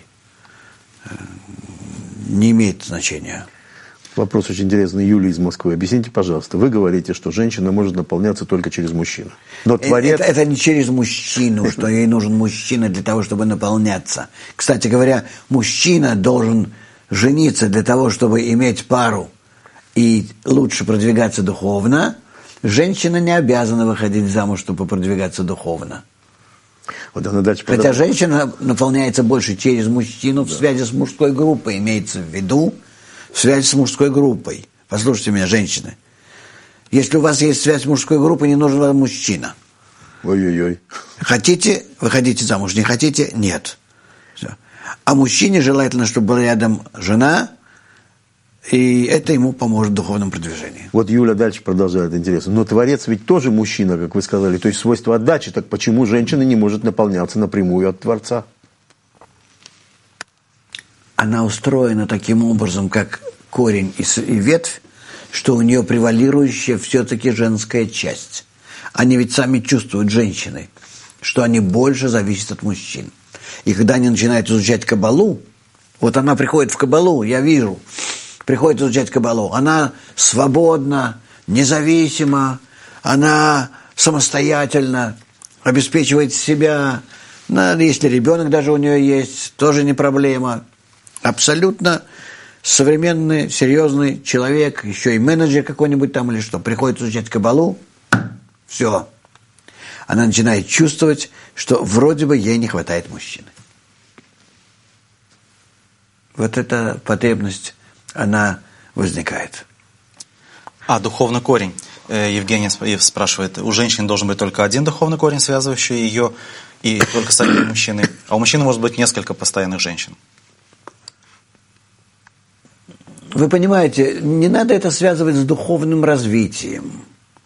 Не имеет значения. Вопрос очень интересный. Юлия из Москвы. Объясните, пожалуйста. Вы говорите, что женщина может наполняться только через мужчину. Но Творец... это не через мужчину, что ей нужен мужчина для того, чтобы наполняться. Кстати говоря, мужчина должен жениться для того, чтобы иметь пару и лучше продвигаться духовно. Женщина не обязана выходить замуж, чтобы продвигаться духовно. Вот она дальше Хотя женщина наполняется больше через мужчину в связи с мужской группой, имеется в виду, в связи с мужской группой. Послушайте меня, женщины. Если у вас есть связь с мужской группой, не нужен вам мужчина. Ой-ой-ой. Хотите, выходите замуж. Не хотите, нет. Все. А мужчине желательно, чтобы была рядом жена, и это ему поможет в духовном продвижении. Вот Юля дальше продолжает, интересно. Но Творец ведь тоже мужчина, как вы сказали. То есть свойство отдачи. Так почему женщина не может наполняться напрямую от Творца? Она устроена таким образом, как корень и ветвь, что у нее превалирующая все-таки женская часть. Они ведь сами чувствуют, женщины, что они больше зависят от мужчин. И когда они начинают изучать Каббалу, вот она приходит в Каббалу, я вижу, приходит изучать Каббалу, она свободна, независима, она самостоятельно обеспечивает себя, если ребенок даже у нее есть, тоже не проблема. Абсолютно современный, серьезный человек, еще и менеджер какой-нибудь там или что, приходит изучать Каббалу, все, она начинает чувствовать, что вроде бы ей не хватает мужчины. Вот эта потребность, она возникает. Духовный корень. Евгений спрашивает, у женщины должен быть только один духовный корень, связывающий ее, и только с одним мужчиной, а у мужчины может быть несколько постоянных женщин. Вы понимаете, не надо это связывать с духовным развитием.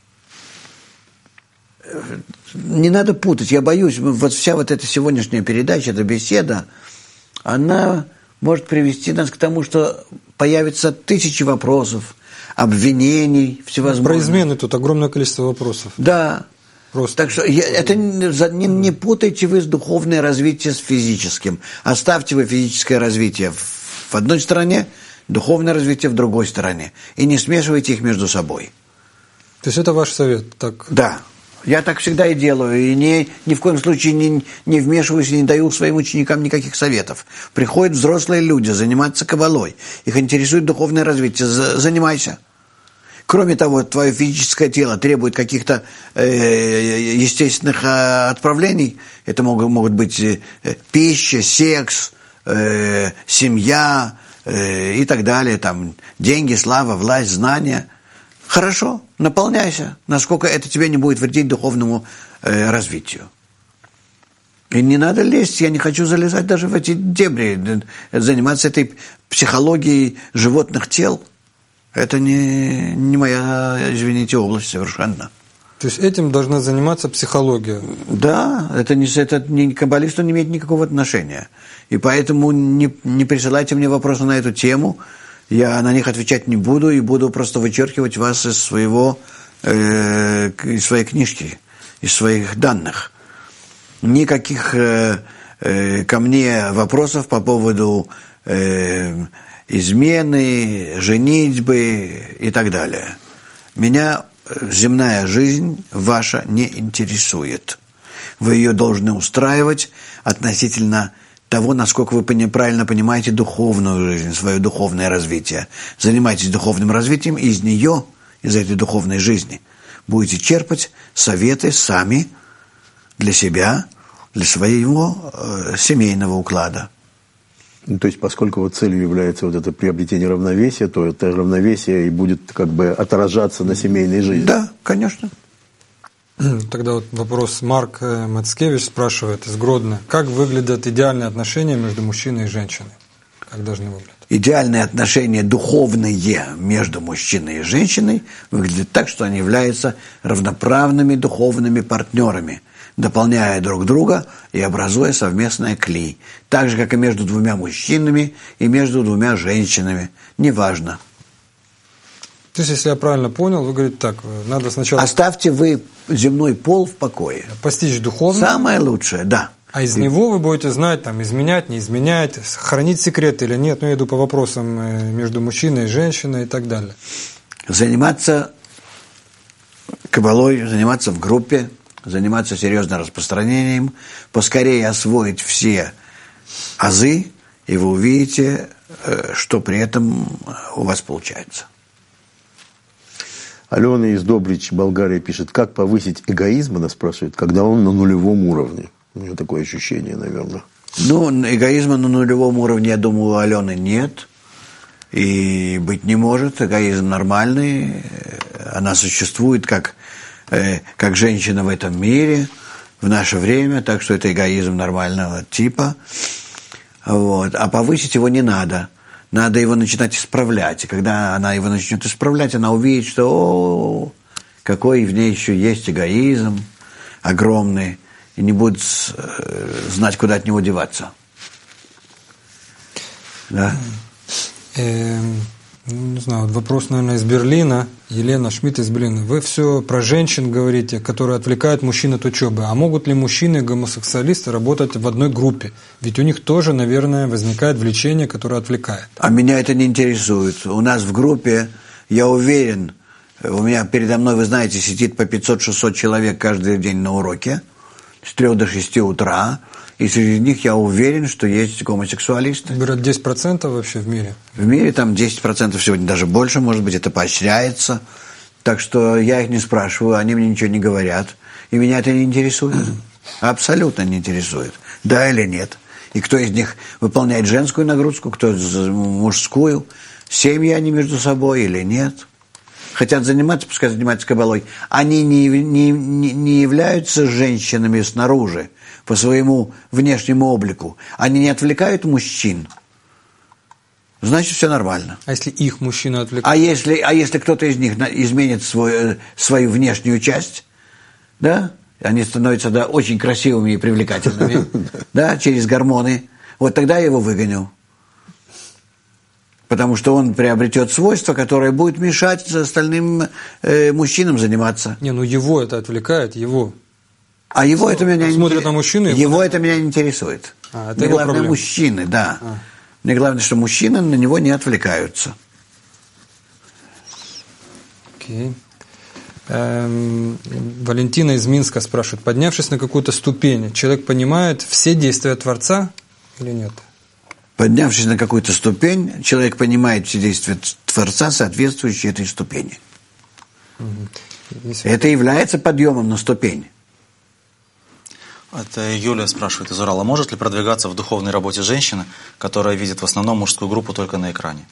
Не надо путать. Я боюсь, вот вся вот эта сегодняшняя передача, эта беседа, она может привести нас к тому, что появится тысячи вопросов, обвинений всевозможных. Про измены тут огромное количество вопросов. Да. Просто. Так что не путайте вы с духовное развитие с физическим. Оставьте вы физическое развитие в одной стороне, духовное развитие в другой стороне. И не смешивайте их между собой. То есть это ваш совет? Так? Да. Я так всегда и делаю. И ни в коем случае не вмешиваюсь и не даю своим ученикам никаких советов. Приходят взрослые люди заниматься кабалой. Их интересует духовное развитие. Занимайся. Кроме того, твое физическое тело требует каких-то естественных отправлений. Это могут быть пища, секс, семья и так далее. Там, деньги, слава, власть, знания. Хорошо, наполняйся, насколько это тебе не будет вредить духовному развитию. И не надо лезть, я не хочу залезать даже в эти дебри, заниматься этой психологией животных тел. Это не моя, извините, область совершенно. То есть этим должна заниматься психология? Да, это к каббалисту не имеет никакого отношения. И поэтому не присылайте мне вопросы на эту тему. Я на них отвечать не буду и буду просто вычеркивать вас из своей книжки, из своих данных. Никаких ко мне вопросов по поводу измены, женитьбы и так далее. Меня земная жизнь ваша не интересует. Вы ее должны устраивать относительно того, насколько вы правильно понимаете духовную жизнь, свое духовное развитие. Занимайтесь духовным развитием, и из нее, из этой духовной жизни, будете черпать советы сами для себя, для своего семейного уклада. Ну, то есть, поскольку вот целью является вот это приобретение равновесия, то это равновесие и будет как бы отражаться на семейной жизни. Да, конечно. Тогда вот вопрос. Марк Мацкевич спрашивает из Гродно. Как выглядят идеальные отношения между мужчиной и женщиной? Как должны выглядеть? Идеальные отношения духовные между мужчиной и женщиной выглядят так, что они являются равноправными духовными партнерами, дополняя друг друга и образуя совместное кли. Так же, как и между двумя мужчинами и между двумя женщинами. Неважно. То есть, если я правильно понял, вы говорите так, надо сначала... Оставьте вы земной пол в покое. Постичь духовно. Самое лучшее, да. А из него вы будете знать, там, изменять, не изменять, хранить секреты или нет. Ну, я иду по вопросам между мужчиной и женщиной и так далее. Заниматься кабалой, заниматься в группе, заниматься серьезным распространением, поскорее освоить все азы, и вы увидите, что при этом у вас получается. Алена из Добрич, Болгария, пишет, как повысить эгоизм, она спрашивает, когда он на нулевом уровне. У нее такое ощущение, наверное. Ну, эгоизма на нулевом уровне, я думаю, у Алены нет. И быть не может. Эгоизм нормальный. Она существует как женщина в этом мире, в наше время. Так что это эгоизм нормального типа. Вот. А повысить его не надо. Надо его начинать исправлять. И когда она его начнет исправлять, она увидит, что какой в ней еще есть эгоизм огромный, и не будет знать, куда от него деваться. Да? Не знаю, вот вопрос, наверное, из Берлина. Елена Шмидт из Берлина. Вы все про женщин говорите, которые отвлекают мужчин от учебы. А могут ли мужчины-гомосексуалисты работать в одной группе? Ведь у них тоже, наверное, возникает влечение, которое отвлекает. А меня это не интересует. У нас в группе, я уверен, у меня передо мной, вы знаете, сидит по 500-600 человек каждый день на уроке с 3 до 6 утра. И среди них я уверен, что есть гомосексуалисты. Говорят, 10% вообще в мире? В мире там 10%, сегодня даже больше, может быть, это поощряется. Так что я их не спрашиваю, они мне ничего не говорят. И меня это не интересует. Абсолютно не интересует. Да или нет. И кто из них выполняет женскую нагрузку, кто мужскую. Семьи они между собой или нет. Хотят заниматься, пускай занимаются кабалой. Они не являются женщинами снаружи по своему внешнему облику. Они не отвлекают мужчин. Значит, все нормально. А если их мужчина отвлекает? А если кто-то из них изменит свою внешнюю часть, да, они становятся очень красивыми и привлекательными, да, через гормоны, вот тогда я его выгоню. Потому что он приобретет свойства, которое будет мешать остальным мужчинам заниматься. Не, ну его это отвлекает, его. А его это меня не смотрит на мужчину. Его это меня не интересует. Это мне его главное проблема. Мужчины, да. Мне главное, что мужчины на него не отвлекаются. Окей. Валентина из Минска спрашивает: поднявшись на какую-то ступень, человек понимает все действия Творца или нет? Поднявшись на какую-то ступень, человек понимает все действия Творца, соответствующие этой ступени. Это является подъемом на ступень. Это Юлия спрашивает из Урала. Может ли продвигаться в духовной работе женщина, которая видит в основном мужскую группу только на экране?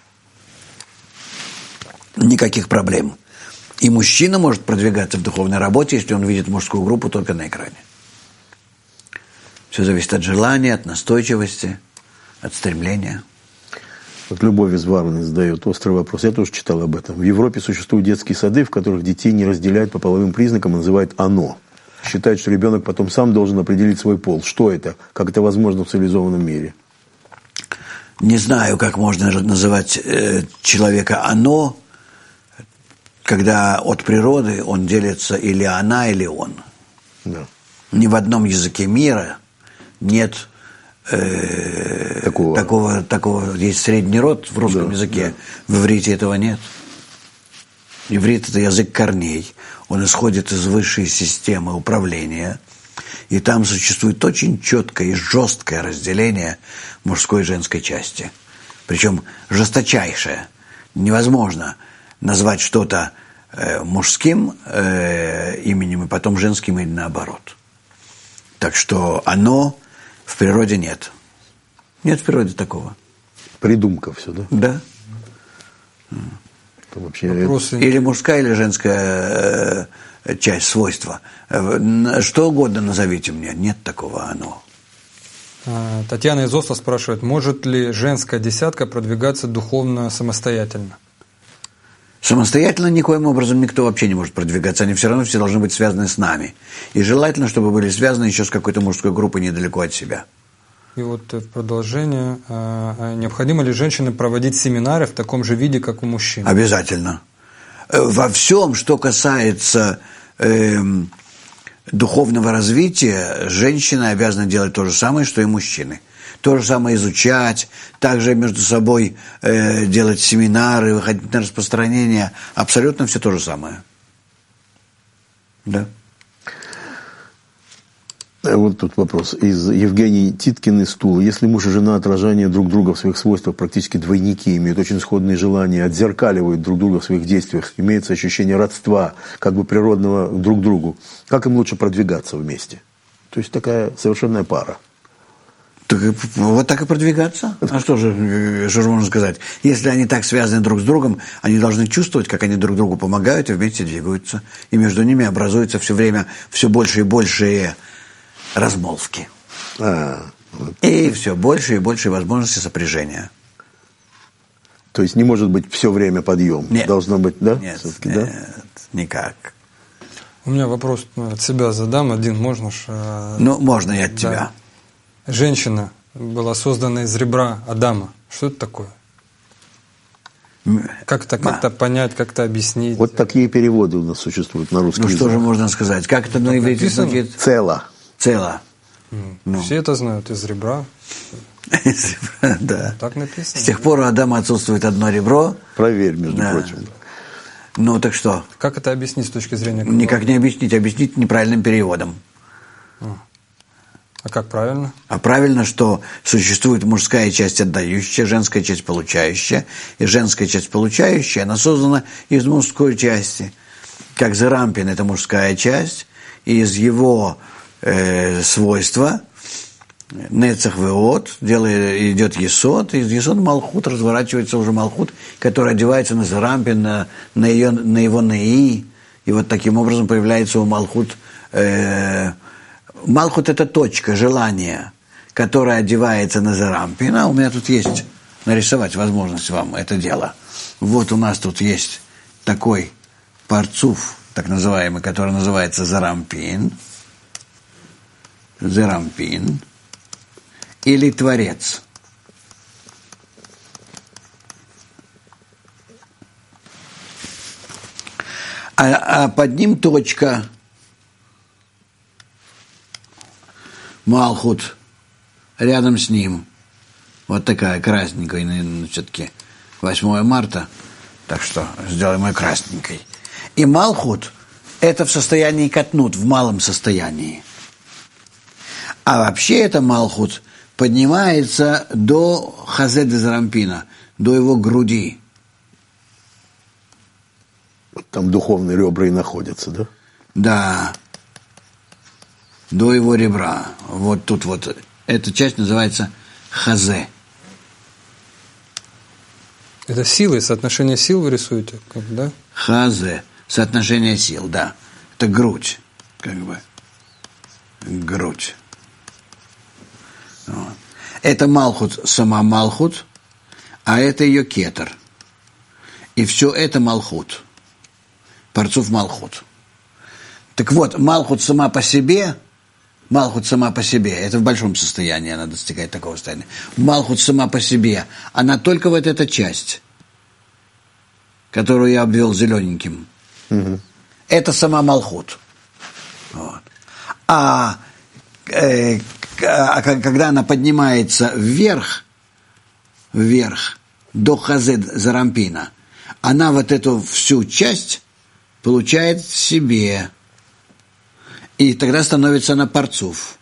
Никаких проблем. И мужчина может продвигаться в духовной работе, если он видит мужскую группу только на экране. Все зависит от желания, от настойчивости, от стремления. Вот Любовь из Варны задает острый вопрос. Я тоже читал об этом. В Европе существуют детские сады, в которых детей не разделяют по половым признакам и называют «оно». Считают, что ребенок потом сам должен определить свой пол. Что это? Как это возможно в цивилизованном мире? Не знаю, как можно называть человека «оно», когда от природы он делится или она, или он. Да. Ни в одном языке мира нет такого. Есть средний род в русском языке, в иврите этого нет. Иврит – это язык корней, он исходит из высшей системы управления, и там существует очень четкое и жесткое разделение мужской и женской части. Причем жесточайшее. Невозможно назвать что-то мужским именем и потом женским или наоборот. Так что оно в природе нет. Нет в природе такого. Придумка все, да? Да. Вообще Или мужская, или женская часть, свойства. Что угодно назовите мне. Нет такого оно. Татьяна из Осло спрашивает: может ли женская десятка продвигаться духовно самостоятельно? Самостоятельно никоим образом никто вообще не может продвигаться. Они все равно все должны быть связаны с нами. И желательно, чтобы были связаны еще с какой-то мужской группой недалеко от себя. И вот в продолжение: необходимо ли женщине проводить семинары в таком же виде, как у мужчин? Обязательно. Во всем, что касается духовного развития, женщина обязана делать то же самое, что и мужчины. То же самое изучать, также между собой делать семинары, выходить на распространение. Абсолютно все то же самое. Да. Вот тут вопрос из Евгении Титкин из Тулы. Если муж и жена отражение друг друга в своих свойствах, практически двойники, имеют очень сходные желания, отзеркаливают друг друга в своих действиях, имеется ощущение родства, как бы природного друг к другу, как им лучше продвигаться вместе? То есть такая совершенная пара. Так, вот так и продвигаться. А что же можно сказать? Если они так связаны друг с другом, они должны чувствовать, как они друг другу помогают и вместе двигаются. И между ними образуется все время все больше и больше размолвки. И все больше и больше возможностей сопряжения. То есть не может быть все время подъем? Нет. Должно быть, да? Нет, все-таки, нет, да? никак. У меня вопрос от себя задам один, можно ж? Ну, можно и от тебя. Женщина была создана из ребра Адама. Что это такое? Как-то понять, как-то объяснить. Вот такие переводы у нас существуют на русский язык. Ну, что же можно сказать? Как это на иврите звучит? Цело. Цело. Все это знают, из ребра. Да. Так написано. С тех пор у Адама отсутствует одно ребро. Проверь, между прочим. Ну, так что? Как это объяснить с точки зрения? Никак не объяснить. Объяснить неправильным переводом. А как правильно? А правильно, что существует мужская часть отдающая, женская часть получающая. И женская часть получающая, она создана из мужской части. Как Зерампин – это мужская часть, из его свойства, Нецах Веот, идет Есод, и из Есод Малхут разворачивается уже Малхут, который одевается на Зарампин, на его Неи, и вот таким образом появляется у Малхут. Малхут – это точка, желание, которое одевается на Зарампин. У меня тут есть нарисовать возможность вам это дело. Вот у нас тут есть такой парцуф, так называемый, который называется Зарампин. Зарампин. Или Творец. А под ним точка Малхут. Рядом с ним. Вот такая красненькая, все-таки 8 марта. Так что сделаем ее красненькой. И Малхут – это в состоянии катнут, в малом состоянии. А вообще это Малхут поднимается до Хазе де Зарампина, до его груди. Там духовные ребра и находятся, да? Да. До его ребра. Вот тут вот. Эта часть называется Хазе. Это силы, соотношение сил вы рисуете, да? Хазе. Соотношение сил, да. Это грудь, как бы. Грудь. Вот. Это Малхут, сама Малхут, а это ее кетер. И все это Малхут. Парцуф Малхут. Так вот, Малхут сама по себе, это в большом состоянии она достигает такого состояния. Малхут сама по себе, она только вот эта часть, которую я обвел зелененьким. Угу. Это сама Малхут. Вот. А когда она поднимается вверх до Хазед Зарампина, она вот эту всю часть получает в себе. И тогда становится она парцуф.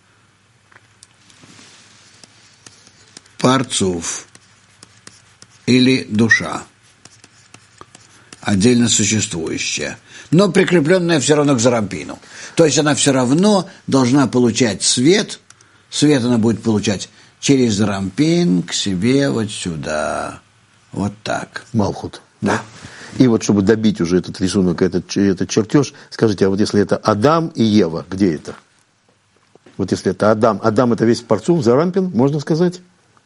Парцуф. Или душа. Отдельно существующая. Но прикрепленная все равно к Зарампину. То есть она все равно должна получать свет. Свет она будет получать через Зарампин к себе вот сюда. Вот так. Малхут. Да. И вот чтобы добить уже этот рисунок, этот чертеж, скажите, а вот если это Адам и Ева, где это? Вот если это Адам это весь парцуф, Зарампин, можно сказать?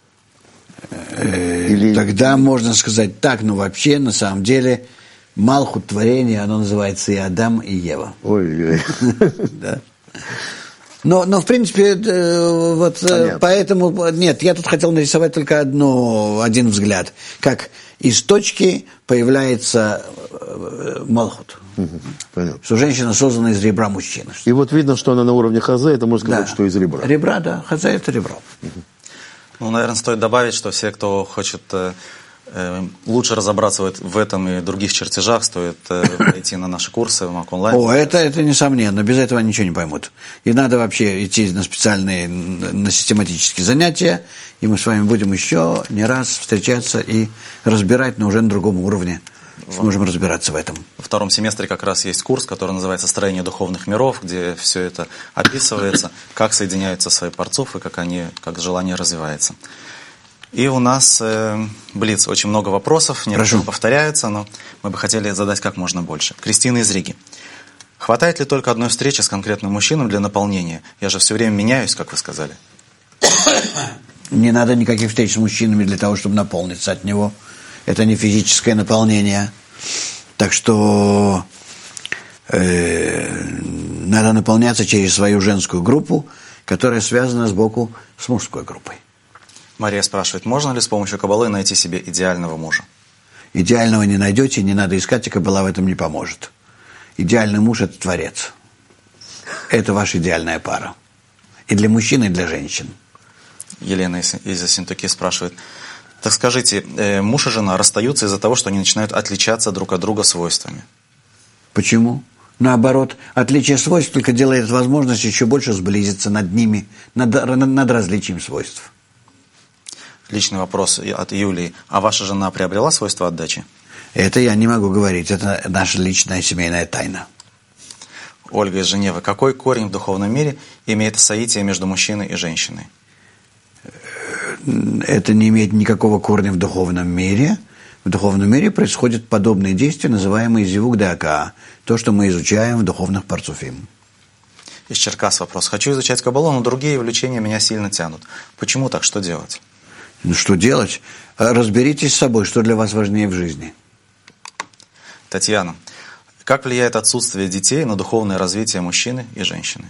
Или... Тогда можно сказать так, но вообще, на самом деле, Малхут творения, оно называется и Адам, и Ева. Ой-ой. Да. Но, в принципе, вот понятно. Поэтому, нет, я тут хотел нарисовать только один взгляд, как из точки появляется Малхут. Понятно. Что женщина создана из ребра мужчины. И вот видно, что она на уровне Хазе, это можно сказать, да. Что из ребра. Ребра, да, Хазе – это ребро. Ну, наверное, стоит добавить, что все, кто хочет лучше разобраться в этом и других чертежах, стоит пойти на наши курсы в МАК онлайн. О, это несомненно, без этого ничего не поймут. И надо вообще идти на специальные, на систематические занятия, и мы с вами будем еще не раз встречаться и разбирать, но уже на другом уровне. Сможем разбираться в этом. Во втором семестре как раз есть курс, который называется «Строение духовных миров», где все это описывается, как соединяются свои парцуфы, как желание развивается. И у нас блиц, очень много вопросов, некоторые повторяются, но мы бы хотели задать как можно больше. Кристина из Риги. Хватает ли только одной встречи с конкретным мужчиной для наполнения? Я же все время меняюсь, как вы сказали. Не надо никаких встреч с мужчинами для того, чтобы наполниться от него. Это не физическое наполнение. Так что надо наполняться через свою женскую группу, которая связана сбоку с мужской группой. Мария спрашивает, можно ли с помощью Каббалы найти себе идеального мужа? Идеального не найдете, не надо искать, и Каббала в этом не поможет. Идеальный муж – это Творец. Это ваша идеальная пара. И для мужчин, и для женщин. Елена из Ессентуки спрашивает, так скажите, муж и жена расстаются из-за того, что они начинают отличаться друг от друга свойствами? Почему? Наоборот, отличие свойств только делает возможность еще больше сблизиться над ними, над различием свойств. Личный вопрос от Юлии. А ваша жена приобрела свойство отдачи? Это я не могу говорить. Это наша личная семейная тайна. Ольга из Женевы. Какой корень в духовном мире имеет соитие между мужчиной и женщиной? Это не имеет никакого корня в духовном мире. В духовном мире происходят подобные действия, называемые зивук дака, то, что мы изучаем в духовных парцуфим. Из Черкас вопрос. Хочу изучать Каббалу, но другие увлечения меня сильно тянут. Почему так? Что делать? Ну, что делать? Разберитесь с собой, что для вас важнее в жизни. Татьяна. Как влияет отсутствие детей на духовное развитие мужчины и женщины?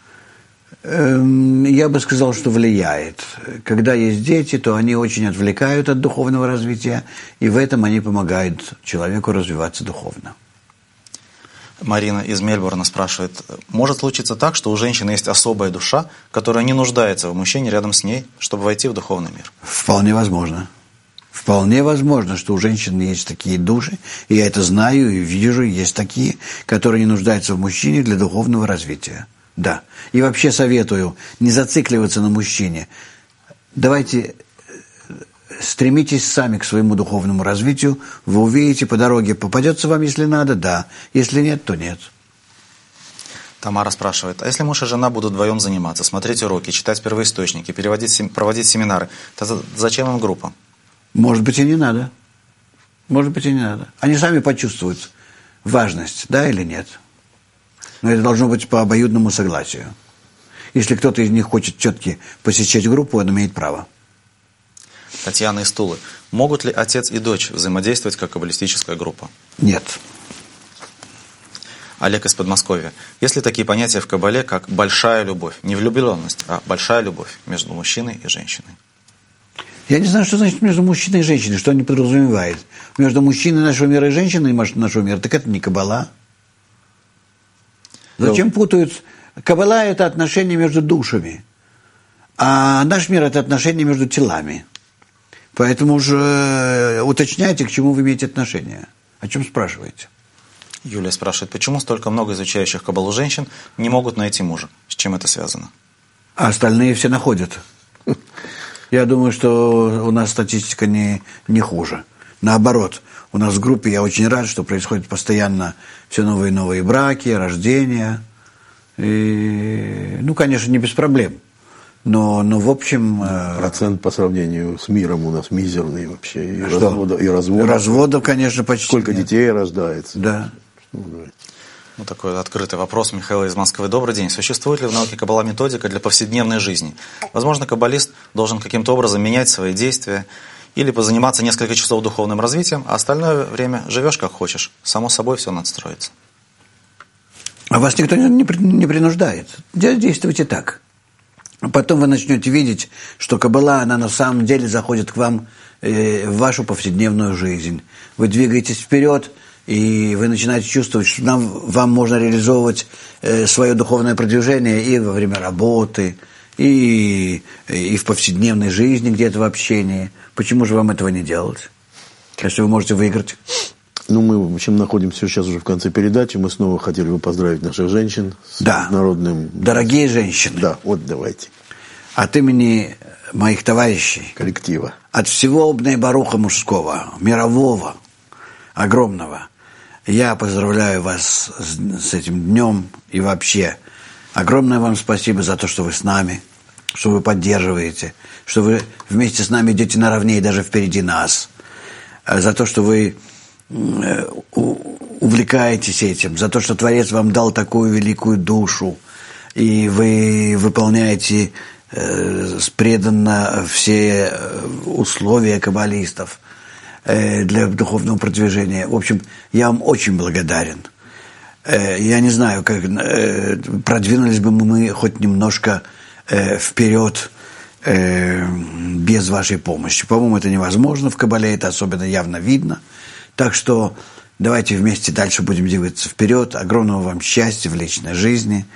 Я бы сказал, что влияет. Когда есть дети, то они очень отвлекают от духовного развития, и в этом они помогают человеку развиваться духовно. Марина из Мельбурна спрашивает, может случиться так, что у женщины есть особая душа, которая не нуждается в мужчине рядом с ней, чтобы войти в духовный мир? Вполне возможно. Вполне возможно, что у женщин есть такие души, и я это знаю и вижу, есть такие, которые не нуждаются в мужчине для духовного развития. Да. И вообще советую не зацикливаться на мужчине. Давайте стремитесь сами к своему духовному развитию. Вы увидите по дороге, попадется вам, если надо, да. Если нет, то нет. Тамара спрашивает, а если муж и жена будут вдвоем заниматься, смотреть уроки, читать первоисточники, проводить семинары, то зачем им группа? Может быть, и не надо. Может быть, и не надо. Они сами почувствуют важность, да или нет. Но это должно быть по обоюдному согласию. Если кто-то из них хочет все-таки посещать группу, он имеет право. Татьяна из Тулы. Могут ли отец и дочь взаимодействовать как каббалистическая группа? Нет. Олег из Подмосковья. Есть ли такие понятия в Каббале, как большая любовь? Не влюбленность, а большая любовь между мужчиной и женщиной. Я не знаю, что значит между мужчиной и женщиной, что они подразумевают. Между мужчиной нашего мира и женщиной нашего мира, так это не Каббала. Зачем путают? Каббала – это отношения между душами, а наш мир – это отношения между телами. Поэтому же уточняйте, к чему вы имеете отношение. О чем спрашиваете? Юлия спрашивает, почему столько много изучающих Каббалу женщин не могут найти мужа? С чем это связано? А остальные все находят. Я думаю, что у нас статистика не хуже. Наоборот, у нас в группе, я очень рад, что происходит постоянно все новые и новые браки, рождения. И, ну, конечно, не без проблем. Но в общем... Процент по сравнению с миром у нас мизерный вообще. И разводов. Разводов, конечно, почти Сколько нет. детей рождается. Да. Ну, такой открытый вопрос Михаила из Москвы. Добрый день. Существует ли в науке Каббала методика для повседневной жизни? Возможно, каббалист должен каким-то образом менять свои действия или позаниматься несколько часов духовным развитием, а остальное время живешь как хочешь. Само собой все надстроится. А вас никто не принуждает. Действуйте так. А потом вы начнете видеть, что Каббала, она на самом деле заходит к вам в вашу повседневную жизнь. Вы двигаетесь вперед, и вы начинаете чувствовать, что вам можно реализовывать свое духовное продвижение и во время работы, и в повседневной жизни, где-то в общении. Почему же вам этого не делать, если вы можете выиграть? Ну, мы, в общем, находимся сейчас уже в конце передачи. Мы снова хотели бы поздравить наших женщин с народным... Дорогие женщины. Да, вот давайте. От имени моих товарищей. Коллектива. От всего Бней Баруха мужского, мирового, огромного. Я поздравляю вас с этим днем и вообще. Огромное вам спасибо за то, что вы с нами, что вы поддерживаете, что вы вместе с нами идете наравне и даже впереди нас. За то, что вы увлекаетесь этим, за то, что Творец вам дал такую великую душу, и вы выполняете преданно все условия каббалистов для духовного продвижения. В общем, я вам очень благодарен. Я не знаю, как продвинулись бы мы хоть немножко вперед без вашей помощи. По-моему, это невозможно в Каббале, это особенно явно видно. Так что давайте вместе дальше будем двигаться вперед. Огромного вам счастья в личной жизни,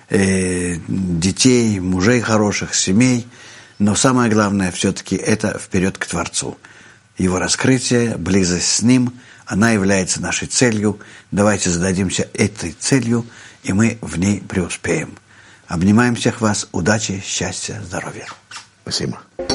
детей, мужей хороших, семей. Но самое главное все-таки это вперед к Творцу. Его раскрытие, близость с Ним, она является нашей целью. Давайте зададимся этой целью, и мы в ней преуспеем. Обнимаем всех вас. Удачи, счастья, здоровья. Спасибо.